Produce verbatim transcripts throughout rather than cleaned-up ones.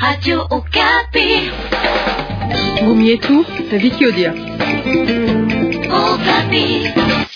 Radio Okapi. Ngumi yetu Vicky Odia. Okapi.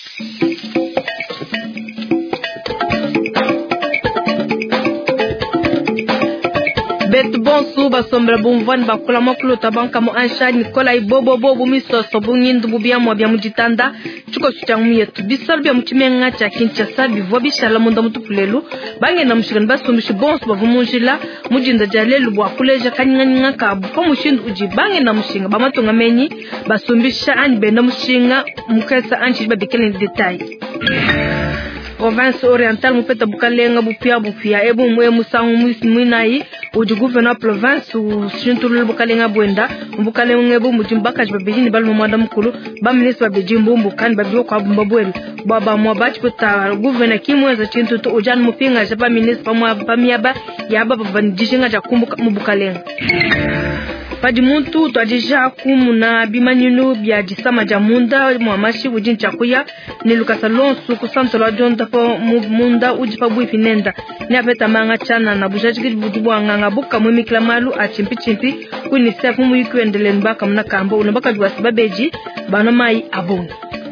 Bet bonso basombra bomvani bakula makulu tabanka mo ansha Nicola ibobo bobo misoso bungindu bubia mo bya mujitanda chuko chutangu yetu bisal bya muchimenga cha Kinshasa bivo bishala munda mutupulelu bange na mushigani basombishi bonso bavumunjila mujinda jalelu bwa kuleja kanyanga ka ko mushindu uji bange na mushinga bamatonga menyi basombisha ani benda mushinga mukasa anchi babikele detail. Province orientale mupeta bukalenga bupia bupia ebu mwe musangu mwinai uji gouverneur province u shintulu bukalenga bwenda bukalenga ebu mujimbaka jibabijini balu mwanda mkulu ba ministre babijimbu mbukani babiyo kwa bumbabwelu baba mwabachi puta gouverneur kimweza chintutu ujani mupinga jaba ministre pamwa pamiaba yaba babanijishinga jakumbuka mubukalenga padi muntu twajija kumuna bimanyulu bya jisama jamunda mwamashi ujin chakuya ni Lucas Alonso ku santo la jonda po munda ujipa bui finenda ni apeta manga chana na bujaji budubwa nganga buka mu miklamalu a chimpi chimpi ku ni sefu mu yikwendele mbaka mna kambo unabaka jwa sababeji bana mai abongi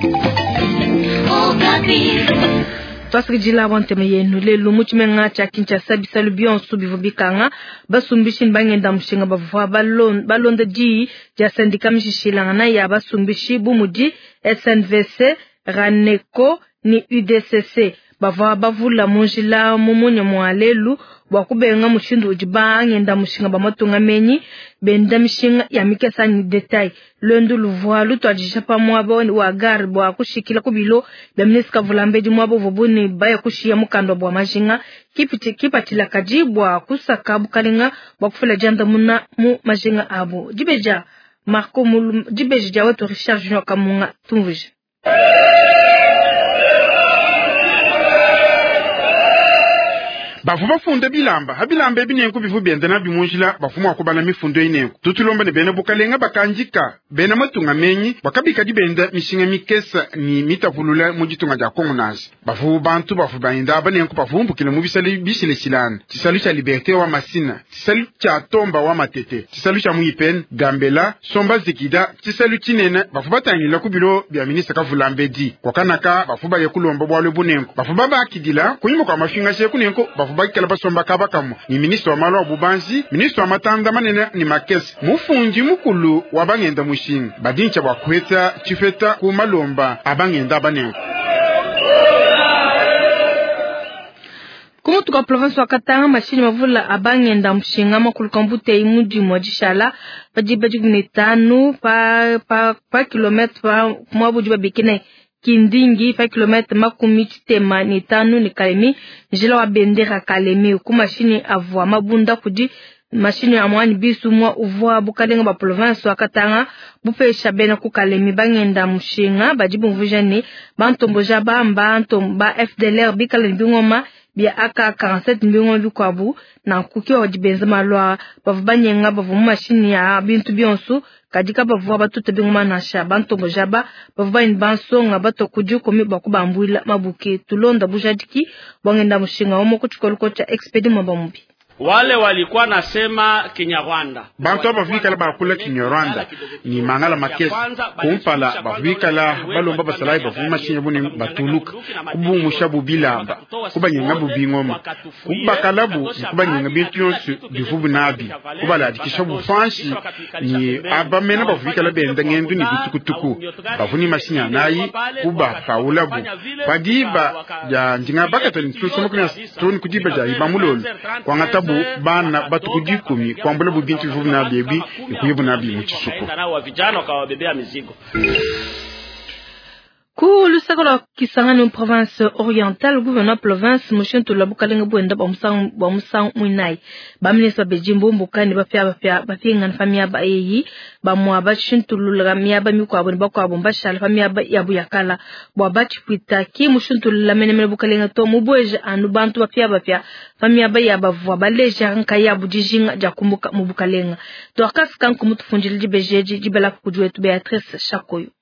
Twasijila wante meyenu lelu muchimenga cha Kinshasa bisalu bionsu bivubikanga basumbishin bangenda mushinga bavwa balon balonda ji ja sindika mishishilanga na ya basumbishi bumuji S N V C Raneko ni U D C C bavwa bavula munjila mumunye mwalelu wakubenga mushindu ujiba ngenda mushinga bamatunga menyi benda mishinga ya mikesa ni detail lwendu luvwalu twajisha pa mwabo wa gar bwa kushikila kubilo bemniska vulambeji mwabo vubuni baya kushia mukando bwa majinga kipiti kipatila kajibwa kusaka bukalinga bwa kufula janda muna mu majinga abo jibeja Marco mulu jibeja wetu Richard Junior Kamunga tumvuje bafu bafunde bilamba habilamba ebinenku bivu bendana bimunjila bafumu akubana mifundo inenku tutulomba ne bene bukalenga bakanjika bene matunga menyi bakabika dibenda mishinga mikesa ni mitavulula mujitunga ja kongonazi bafu bantu bafu bainda abanenku bafumbukile mu bisali bisile silana tisalu cha liberté wa masina tisalu cha tomba wa matete tisalu cha muipen gambela somba zikida tisalu kinene bafu batangila kubilo bya ministre kavulambedi kwakanaka bafu baye kulomba bwalo bunenku bafu baba akidila kunyuma kwa mashinga she kunenku bafu bakela basomba kabakamu ni ministre wa malo bubanzi ministre wa matanda manene ni makesi mufunji mukulu wabangenda mushinga badincha bakweta chifeta ku malomba abangenda banenko Kumutu kwa province wa Katanga mashini mavula abangenda mshinga makulu kambute imuji mwajishala pajibaji gunetanu pa pa pa kilometre pa mwabuji babikine kindingi pa kilometre makumi chitema ni tanu ni Kalemi jila wa bendera Kalemi ku mashini avwa mabunda kudi mashini amwani bisu mwa uvwa bukalenga ba province wa Katanga bupesha bena ku Kalemi bangenda mushinga bajibu mvujani bantombo jaba mbantomba F D L R bikale bingoma bia aka quarante-sept mbingo bikwabu na kukiwa wajibenza malwa bavubanyenga bavu mashini ya bintu bionsu kadika bavu batuta bingoma na sha bantombo jaba bavubani bansonga bato kujuko mi bakubambwila mabuke tulonda bujadiki bangenda mushinga omo kuchikoluko cha expedi mabambi wale walikuwa nasema Kinyarwanda bantu abafika la bakula Kinyarwanda ni mangala makesi kumpala bafika la balomba basalai bafuma shinya buni batuluka kubumusha bubilamba kubanyenga bubingoma kubakalabu kubanyenga bintu yonse bivubu nabi kubala dikisha bufanshi ni abamena bafika la benda ngendu ni bitukutuku bafuni mashinya nayi kuba paulabu padiba ya njinga bakata ni tusoma kuna stone kudiba ja ibamulolo kwa ngata bana batukujikumi kwambula bubintu vuvu na bebi ikuyebu na bi muchisuko wa vijana wakawabebea mizigo ku lusakolo kisangani mu province orientale gouverneur province mushintu la bukalenga bwenda bamusang bamusang mwinai ba ministre bejimbo mbukani bafya bafya bafinga famia ba eyi ba mwaba shintu lula mia ba mikwabo ni bakwabo mbashal famia ba yabu yakala bwa bachipita ki mushintu la menemele bukalenga to mubweje anu bantu bafya bafya famia ba yabavwa baleja nka yabu jijinga jakumbuka mubukalenga to akaskan kumutufunjili jibejeji jibela kujwetu Beatrice Shakoyo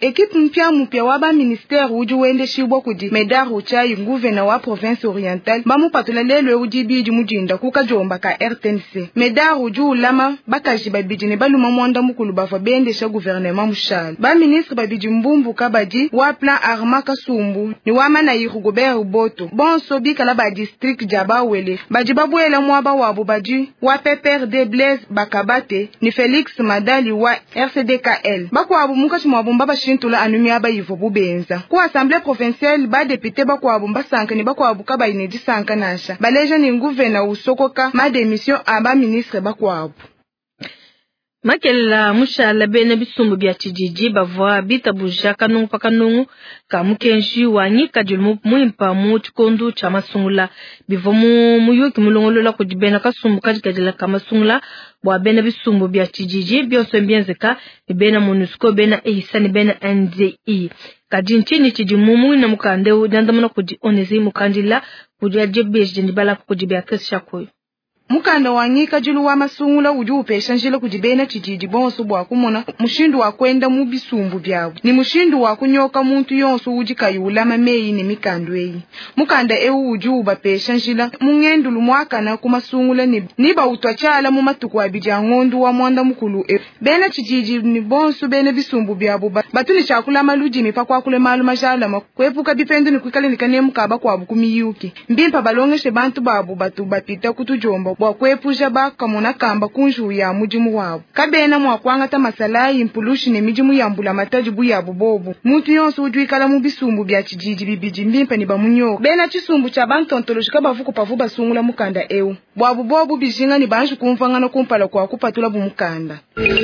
Ekipe mpya mpya wa ba ministère uju wende shibwa kudi Medar Uchai gouverneur wa province orientale bamu patula lelo uji biji mujinda kuka jomba ka R T N C. Medar uju ulama bakaji babiji ne baluma mwanda mukulu bava bende sha gouvernement mushal. Ba ministre babiji mbumbu kabadi wa plan Arma Kasumbu ni wa mana yiru Gobert Boto. Bon sobi kala ba district jaba wele. Baji babuela mwaba wa bubaji wa P P R D Blaise Bakabate ni Felix Madali wa R C D K L. Bako abu mukashi mwabumba ba shintula anumi aba yivo bubenza. Ku assemblée provinciale ba député bako abu mba sanka ni bako abu kaba inedi sanka nasha. Baleja ni gouverneur usokoka ma démission aba ministre bako abu. Makela mushala bene bisumbu bya kijiji bavwa bitabuja kanungu pakanungu kamukenji wanyika julmu muimpa mu chikondu cha masungula bivomu muyuki mulongolola kujibena kasumbu kajikajela kamasungula bwa bene bisumbu bya kijiji byose byenzeka bena MONUSCO bena ehisani bena N D I kajinchini chijimumu na mukandeu ndandamana kuji onezi mukandila kujia jebeje ndibala kujibya kesha koyo. Mukanda wanyika julu wa masungula uju upesha njila kujibena kijiji bonso bwa kumona mushindu wa kwenda mu bisumbu byabo ni mushindu wa kunyoka muntu yonso uji kayula mameyi ni mikandu eyi mukanda ewu uju ubapesha njila mungendulu mwaka na kumasungula ni niba utwachala mu matuku abija ngondu wa mwanda mukulu e bena kijiji ni bonso bena bisumbu byabo batuni chakula maluji mipakwa kule malu majala makwepuka bipendo ni kwikale nikane mukaba kwa bukumiyuki mbimpa balongeshe bantu babu batu bapita kutujomba bwa kwepuja baka mona kamba kunju ya mujimu wabo kabena mwakwanga ta masala impulushi ne mijimu yambula matajibu ya bobo muntu yonso ujwikala mu bisumbu bya kijiji bibiji mbimpa ni bamunyo bena chisumbu cha bantontoloji kabavuko pavuba sungula mukanda ewu bwa bobo bijinga ni banju kumfangana kumpala kwa kupatula bumukanda.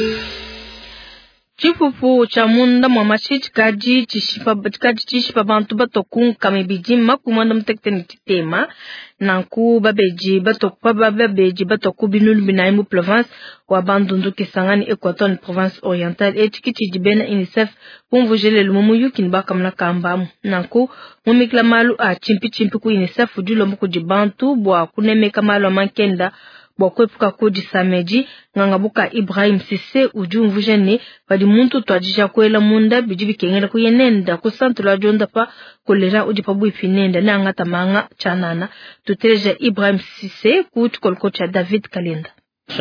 Chifufu cha munda mwa machichi kaji chishipa kaji chishipa bantu batokun kamebiji makumanda mtekeni tema nanku babeji batokpa babeji batoku binulu binaimu province wa bandundu kisangani Equateur province orientale etikichi jibena UNICEF kumvujele lumu yukin bakamna kambamu nanku mumikla malu a chimpi chimpi ku UNICEF ujulo mku jibantu bwa kunemeka malu a mankenda bokwepuka kudi sameji ngangabuka Ibrahim Sise ujumvujene badi muntu twajisha kwela munda bijibi kengela kuyenenda ku centre la jonda pa kolera ujipabu ipinenda na ngata manga chanana tutreja Ibrahim Sise ku tukolkocha David Kalenda.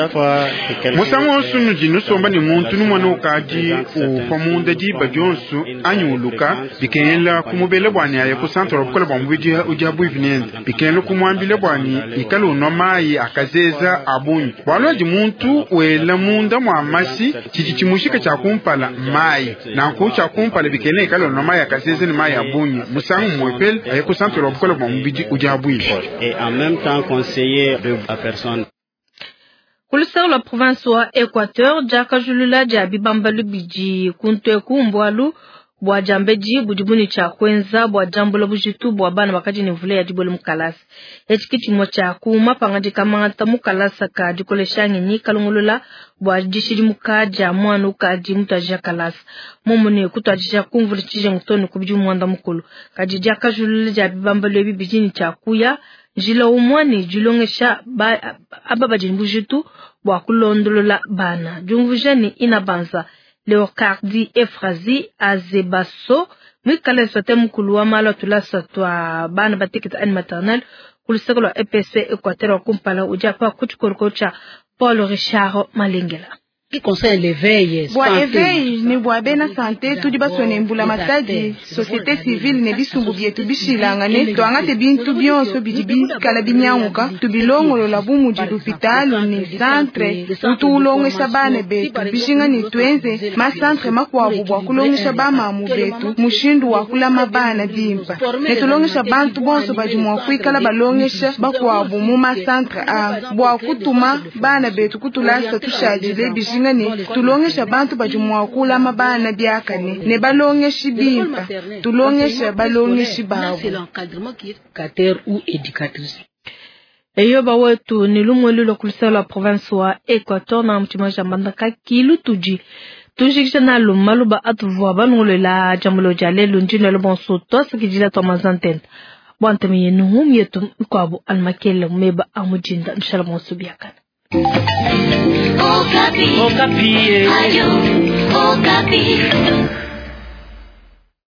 Musango sunu jinu somba ni muntu numwana ukaji ufamunda ji bajonsu anyuluka bikela kumubele bwani ya ku centre obukola bwamubiji ujabu ivinenda bikela kumwambile bwani ikalo nomayi akazeza abunyi bwaloji muntu wela munda mwamasi chichichimushika cha kumpala mai na ku cha kumpala bikela ikalo nomayi akazeza ni mai abunyi musango mwepel ya ku centre obukola bwamubiji ujabu ivinenda et en même temps conseiller de la personne. Kulisau la province wa Equateur jaka julula jabi bambalu biji kuntwe kumbwalu bwa jambeji bujibuni cha kwenza bwa jambo la bujitu bwa bana bakaji ni vule ya jibole mukalasi echikiti mocha kuma pangaji kamangata mukalasa ka jikoleshangi ni kalungulula bwa jishiri mukaja mwanu kaji mutaja kalasa momone kutajisha kumvuli chije mutoni kubiju mwanda mukulu kaji jaka julula jabi bambalu ebi bijini cha kuya jila umwani julongesha ba ababaji bujitu bwa kulondolola bana jumvujani inabanza Leocardi Efrazi Azebaso mwikale sote mkulu wa malo tulasa twa bana batikita ani maternel kulisegolo E P C Equateur wa kumpala ujapa kuchukorokocha Paul Richard Malengela. Qui concerne l'éveil, bwa éveil ni bwa bena santé tudi basone mbula matadi société civile ne bisumbu bietu bishilangane to angate bintu byonso bidibi kala binyanguka tubilongolo la bumu di l'hôpital ni centre utulongesha bane betu bishinga ni twenze ma centre makwabu bwa kulongesha bama mu betu mushindu wa kulama bana dimpa ne tulongesha bantu bonso bajimwa kuikala balongesha bakwabu mu ma centre a bwa kutuma bana betu kutulasa tushajile bishi ngani tulongesha bantu bajumwa kula mabana byakane ne balongeshi bimpa tulongesha balongeshi bawo éducateur ou éducatrice. Eyo ba wetu ni lumwelu lo kulisa la province wa Equateur na mtima jambanda ka kilu tuji tujikisha na lumalu ba atuvwa banule la jamulo jale lunjine lo bonso to sikijila to mazanten bwantemi yenu yetu kwabu almakele meba amujinda mshala bonso byakana. Okapi. Okapi. Ayo. Okapi.